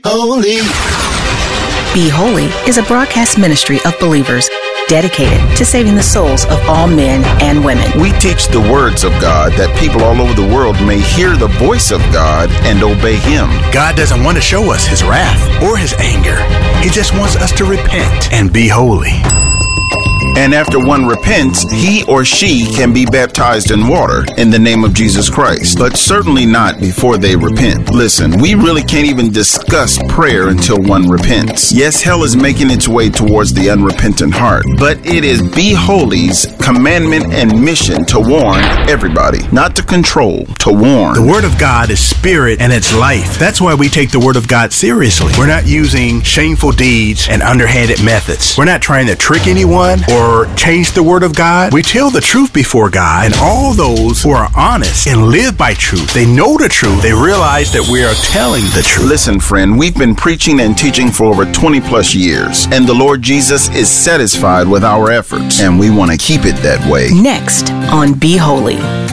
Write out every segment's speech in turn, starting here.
Holy. Be Holy is a broadcast ministry of believers dedicated to saving the souls of all men and women. We teach the words of God that people all over the world may hear the voice of God and obey Him. God doesn't want to show us His wrath or His anger. He just wants us to repent and be holy. And after one repents, he or she can be baptized in water in the name of Jesus Christ, but certainly not before they repent. Listen, we really can't even discuss prayer until one repents. Yes, hell is making its way towards the unrepentant heart, but it is Be Holy's commandment and mission to warn everybody, not to control, to warn. The Word of God is spirit and it's life. That's why we take the Word of God seriously. We're not using shameful deeds and underhanded methods. We're not trying to trick anyone or change the Word of God. We tell the truth before God, and all those who are honest and live by truth, they know the truth. They realize that we are telling the truth. Listen, friend, we've been preaching and teaching for over 20 plus years, and the Lord Jesus is satisfied with our efforts, and we want to keep it that way. Next on Be Holy.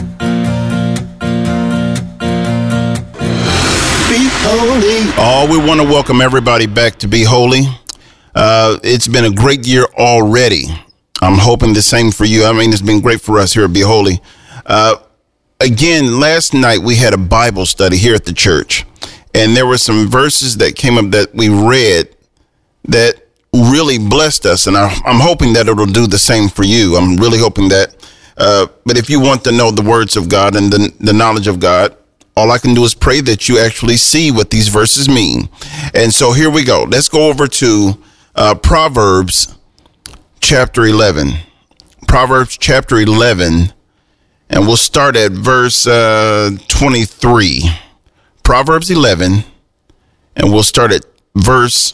Be Holy. Oh, we want to welcome everybody back to Be Holy. It's been a great year already. I'm hoping the same for you. I mean, it's been great for us here at Be Holy. Again, last night we had a Bible study here at the church, and there were some verses that came up that we read that really blessed us, and I'm hoping that it'll do the same for you. I'm really hoping that. But if you want to know the words of God and the knowledge of God, all I can do is pray that you actually see what these verses mean. And so here we go. Let's go over to Proverbs chapter 11. Proverbs chapter 11, and we'll start at verse 23. Proverbs 11, and we'll start at verse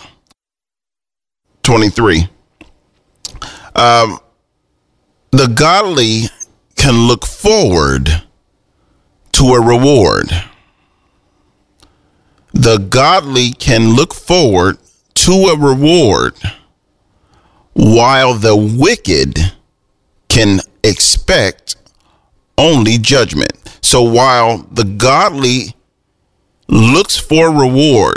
23. The godly can look forward to a reward. The godly can look forward to a reward, while the wicked can expect only judgment. So while the godly looks for reward,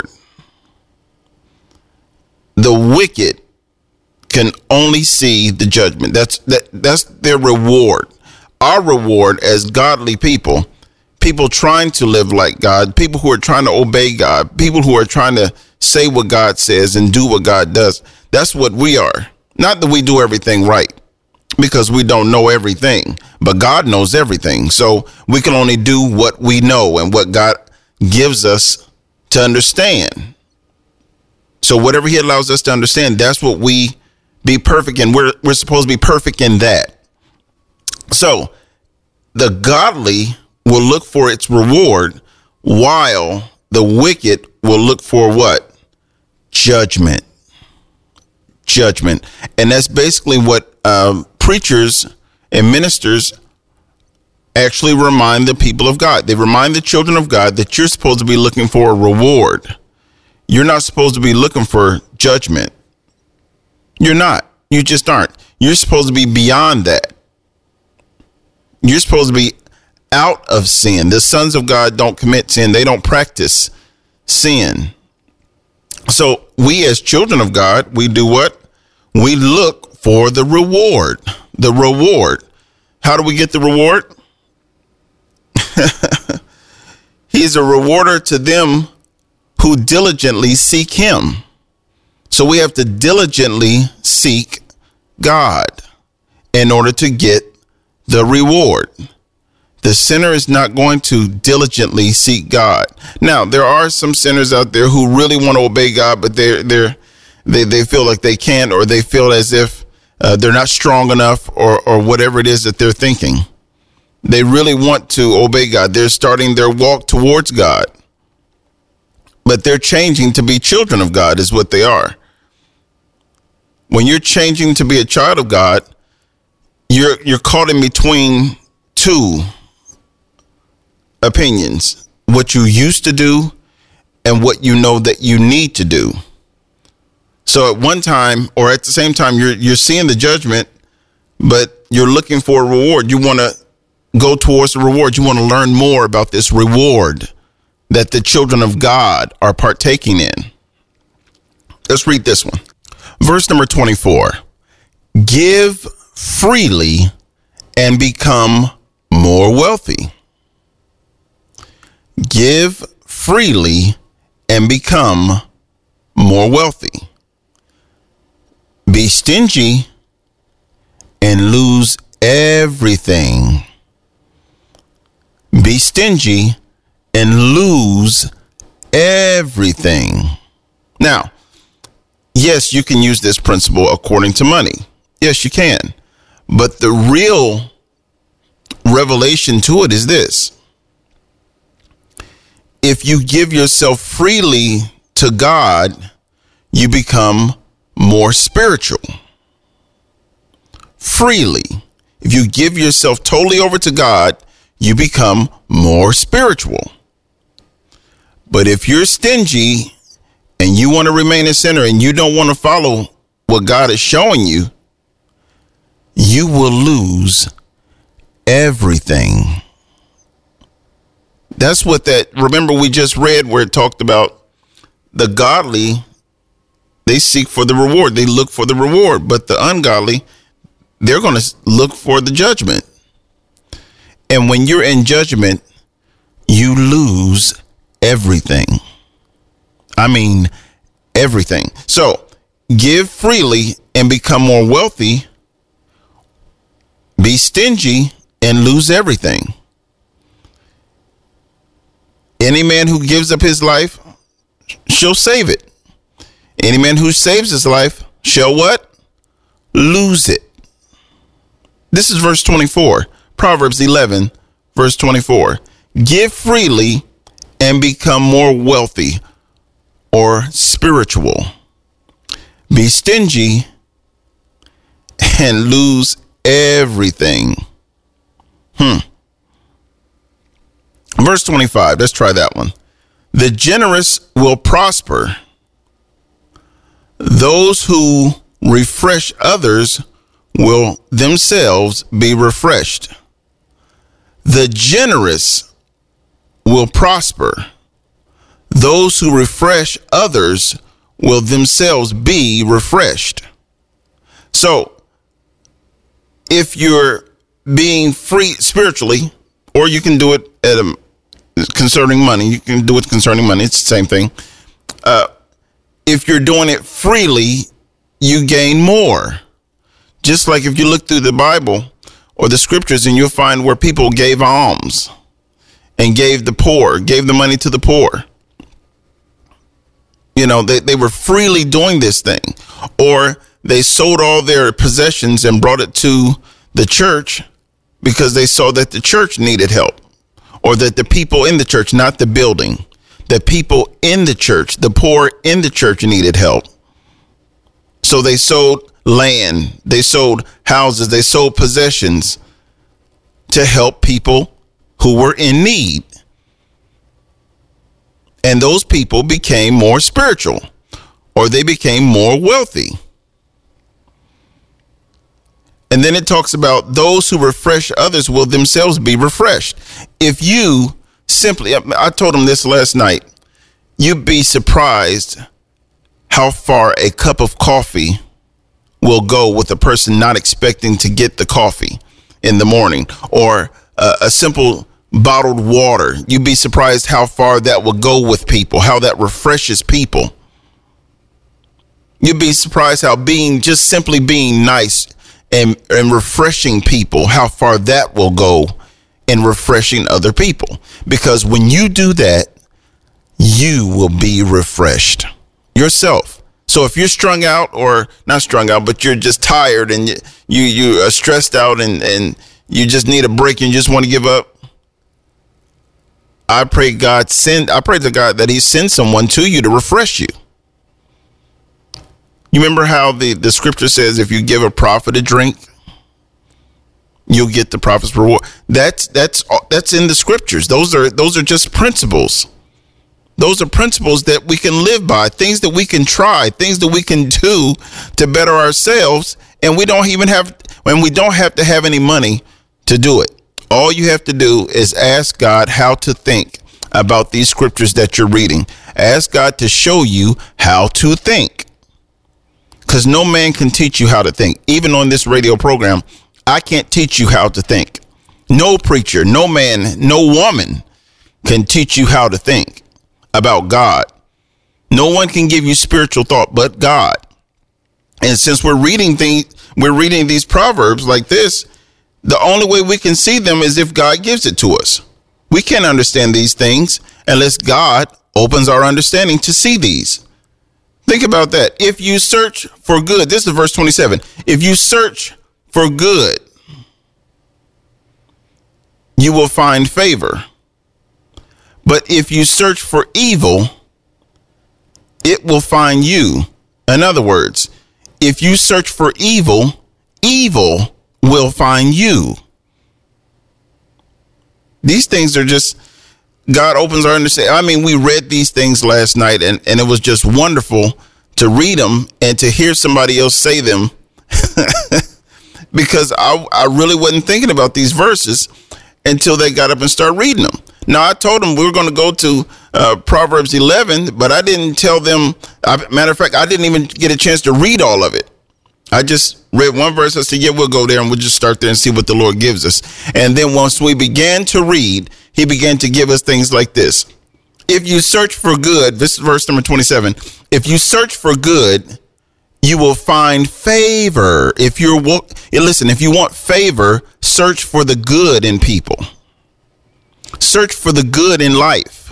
the wicked can only see the judgment. That's their reward. Our reward as godly people trying to live like God, people who are trying to obey God, people who are trying to say what God says and do what God does. That's what we are. Not that we do everything right, because we don't know everything, but God knows everything. So we can only do what we know and what God gives us to understand. So whatever He allows us to understand, that's what we be perfect in. We're supposed to be perfect in that. So the godly will look for its reward, while the wicked will look for what? Judgment. And that's basically what preachers and ministers actually remind the people of God. They remind the children of God that you're supposed to be looking for a reward. You're not supposed to be looking for judgment. You're not. You just aren't. You're supposed to be beyond that. You're supposed to be out of sin. The sons of God don't commit sin. They don't practice sin. So we as children of God, we do what? We look for the reward. The reward. How do we get the reward? He's a rewarder to them who diligently seek Him. So we have to diligently seek God in order to get the reward. The sinner is not going to diligently seek God. Now, there are some sinners out there who really want to obey God, but they feel like they can't, or they feel as if they're not strong enough, or whatever it is that they're thinking. They really want to obey God. They're starting their walk towards God, but they're changing to be children of God is what they are. When you're changing to be a child of God, you're caught in between two opinions: what you used to do and what you know that you need to do. So at one time, or at the same time, you're seeing the judgment, but you're looking for a reward. You want to go towards the reward. You want to learn more about this reward that the children of God are partaking in. Let's read this one. Verse number 24. Give freely and become more wealthy. Give freely and become more wealthy. Be stingy and lose everything. Be stingy and lose everything. Now, yes, you can use this principle according to money. Yes, you can. But the real revelation to it is this. If you give yourself freely to God, you become more spiritual. Freely. If you give yourself totally over to God, you become more spiritual. But if you're stingy and you want to remain a sinner and you don't want to follow what God is showing you, you will lose everything. That's what remember we just read where it talked about the godly, they seek for the reward. They look for the reward. But the ungodly, they're going to look for the judgment. And when you're in judgment, you lose everything. I mean, everything. So give freely and become more wealthy. Be stingy and lose everything. Any man who gives up his life shall save it. Any man who saves his life shall what? Lose it. This is verse 24. Proverbs 11, verse 24. Give freely and become more wealthy or spiritual. Be stingy and lose everything. Verse 25. Let's try that one. The generous will prosper. Those who refresh others will themselves be refreshed. The generous will prosper. Those who refresh others will themselves be refreshed. So, if you're being free spiritually, or you can do it concerning money, you can do it concerning money, it's the same thing. If you're doing it freely, you gain more. Just like if you look through the Bible or the scriptures and you'll find where people gave alms and gave the poor, gave the money to the poor. You know, they were freely doing this thing. Or they sold all their possessions and brought it to the church because they saw that the church needed help. Or that the people in the church, not the building, the people in the church, the poor in the church needed help. So they sold land, they sold houses, they sold possessions to help people who were in need. And those people became more spiritual, or they became more wealthy. And then it talks about those who refresh others will themselves be refreshed. If you simply, I told him this last night, you'd be surprised how far a cup of coffee will go with a person not expecting to get the coffee in the morning, or a simple bottled water. You'd be surprised how far that will go with people, how that refreshes people. You'd be surprised how just simply being nice and refreshing people, how far that will go in refreshing other people. Because when you do that, you will be refreshed yourself. So if you're strung out, or not strung out, but you're just tired and you are stressed out and you just need a break and you just want to give up, I pray to God that he sends someone to you to refresh you. You remember how the scripture says if you give a prophet a drink, you'll get the prophet's reward. That's in the scriptures. Those are just principles. Those are principles that we can live by, things that we can try, things that we can do to better ourselves, and we don't have to have any money to do it. All you have to do is ask God how to think about these scriptures that you're reading. Ask God to show you how to think. because no man can teach you how to think. Even on this radio program, I can't teach you how to think. No preacher, no man, no woman can teach you how to think about God. No one can give you spiritual thought but God. And since we're reading these proverbs like this, the only way we can see them is if God gives it to us. We can't understand these things unless God opens our understanding to see these. Think about that. If you search for good, this is verse 27. If you search for good, you will find favor. But if you search for evil, it will find you. In other words, if you search for evil, evil will find you. These things are just, God opens our understanding. I mean, we read these things last night, and it was just wonderful to read them and to hear somebody else say them because I really wasn't thinking about these verses until they got up and started reading them. Now, I told them we were going to go to Proverbs 11, but I didn't tell them. Matter of fact, I didn't even get a chance to read all of it. I just read one verse. I said, yeah, we'll go there and we'll just start there and see what the Lord gives us. And then once we began to read, he began to give us things like this. If you search for good, this is verse number 27. If you search for good, you will find favor. If you want favor, search for the good in people. Search for the good in life.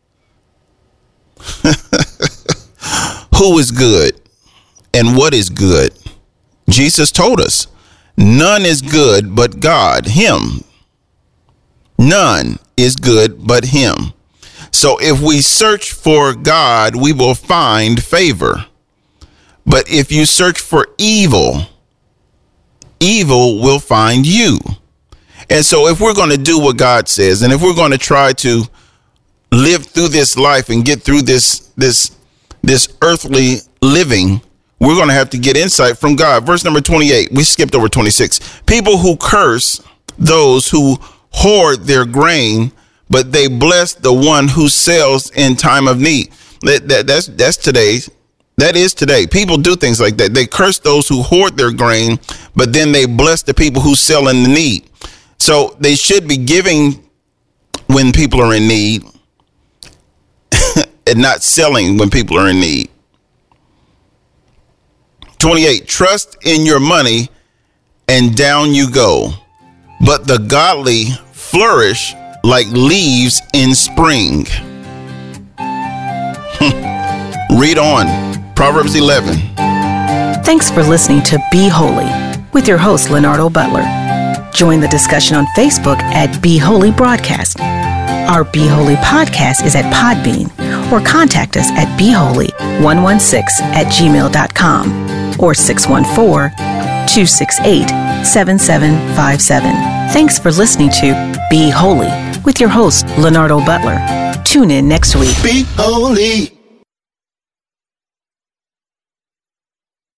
Who is good and what is good? Jesus told us, none is good but God, him. None is good but him. So if we search for God, we will find favor. But if you search for evil, evil will find you. And so if we're going to do what God says, and if we're going to try to live through this life and get through this earthly living, we're going to have to get insight from God. Verse number 28, we skipped over 26. People who curse those who hoard their grain, but they bless the one who sells in time of need. That's today. That is today. People do things like that. They curse those who hoard their grain, but then they bless the people who sell in the need. So they should be giving when people are in need and not selling when people are in need. 28, trust in your money and down you go, but the godly flourish like leaves in spring. Read on. Proverbs 11. Thanks for listening to Be Holy with your host, Leonardo Butler. Join the discussion on Facebook at Be Holy Broadcast. Our Be Holy podcast is at Podbean, or contact us at beholy116@gmail.com or 614-268-7757. Thanks for listening to Be Holy with your host, Leonardo Butler. Tune in next week. Be holy.